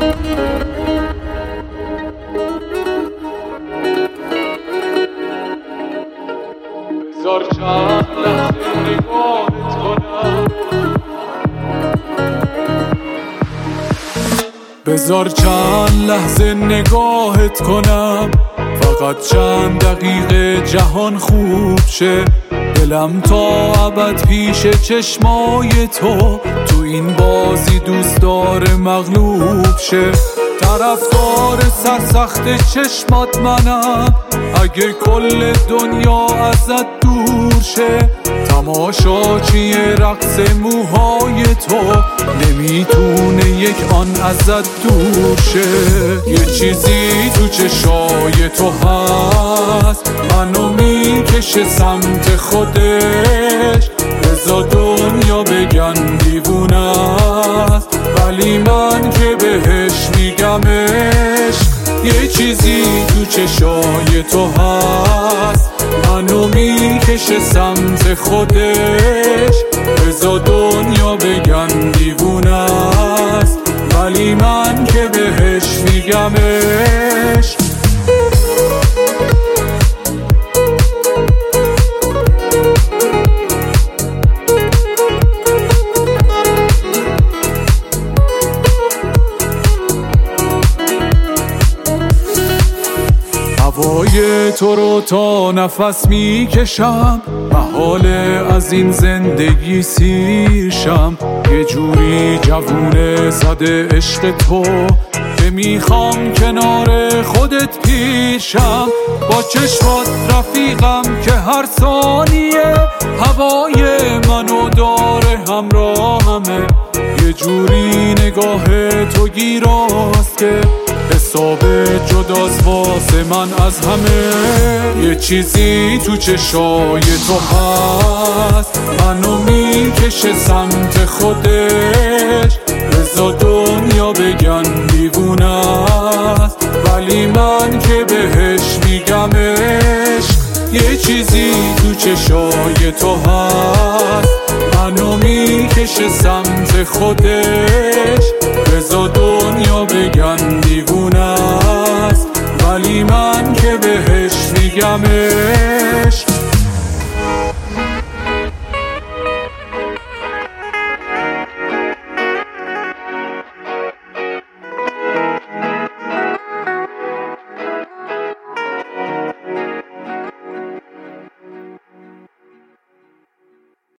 بذار چند لحظه نگاهت کنم، بذار چند لحظه نگاهت کنم، فقط چند دقیقه جهان خوب شه. دلم تا ابد پیش چشمای تو این بازی دوست داره مغلوب شه. طرفدار سرسخت چشمات منم، اگه کل دنیا ازت دور شه. تماشاچی رقص موهای تو نمیتونه یک آن ازت دور شه. یه چیزی تو چشای تو هست، منو میکشه سمت خودش. بذار دنیا بگن دیوونه است، ولی من که بهش میگمش. یه چیزی تو چشای تو هست، منو میکشه سمت خودش. بذار دنیا بگن دیوونه است، ولی من که بهش میگمش. هوای تو رو تا نفس میکشم، محاله از این زندگی سیرشم. یه جوری جوونه زده عشق تو که میخوام کنار خودت پیشم. با چشمات رفیقم که هر ثانیه هوای منو داره همراهمه. یه جوری نگاه تو گیراست که حساب جداست واسه من از همه. یه چیزی تو چشای تو هست، منو میکشه سمت خودش. بذار دنیا بگن دیوونه است، ولی من که بهش میگمش. یه چیزی تو چشای تو هست، منو میکشه سمت خودش. بذار دنیا بگن دیوونه است، ولی من که بهش میگمش.